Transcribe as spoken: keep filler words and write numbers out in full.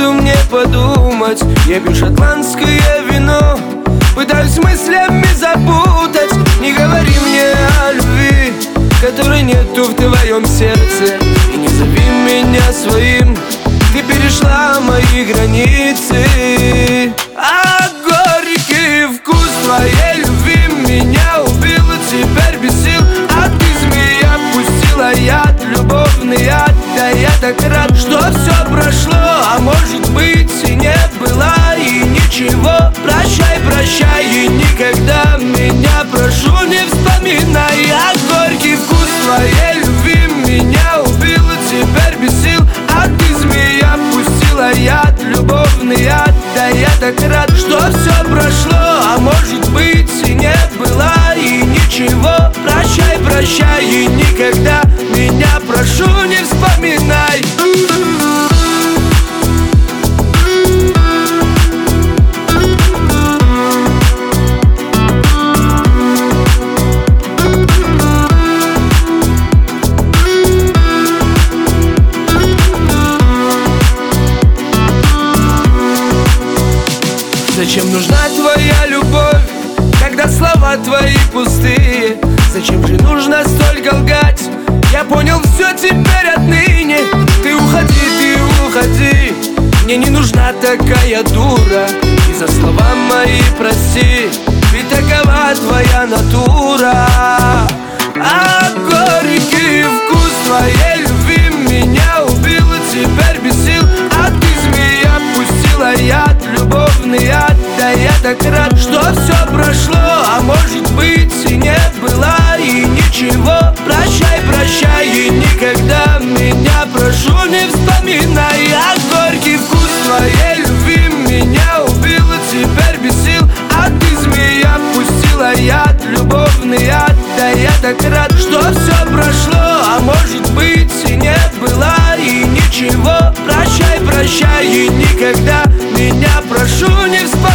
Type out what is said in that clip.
секунду мне подумать. Я пью шотландское вино, пытаюсь мыслями запутать. Не говори мне о любви, которой нету в твоем сердце. И не зови меня своим, ты перешла мои границы. А горький вкус твоей любви меня убил, теперь без сил. А ты, змея, пустила яд, любовный яд. Да я так рад, что все прошло, а может быть и не было, и ничего. Прощай, прощай, и никогда меня, прошу, не вспоминай. А горький вкус твоей любви меня убил, теперь без сил. А ты, змея, пустила яд, любовный яд. Да я так рад, что все прошло, а может быть и не было, и ничего. Прощай, прощай, и никогда меня, прошу, не вспоминай. Зачем нужна твоя любовь, когда слова твои пустые? Зачем же нужно столько лгать? Я понял все теперь отныне. Ты уходи, ты уходи, мне не нужна такая дура. И за слова мои прости, ведь такова твоя натура. А горький вкус твоей любви меня убил, теперь без сил. А ты, змея, пустила яд, любовный яд. Да я так рад, что все прошло, а может быть и не было, и ничего. Прощай, прощай, и никогда меня, прошу, не вспоминай. А горький вкус твоей любви меня убил, теперь без сил. А ты, змея, пустила яд, любовный яд. Да я так рад, что все прошло, а может быть и не было, и ничего. Прощай, прощай, и никогда меня, прошу, не вспоминай.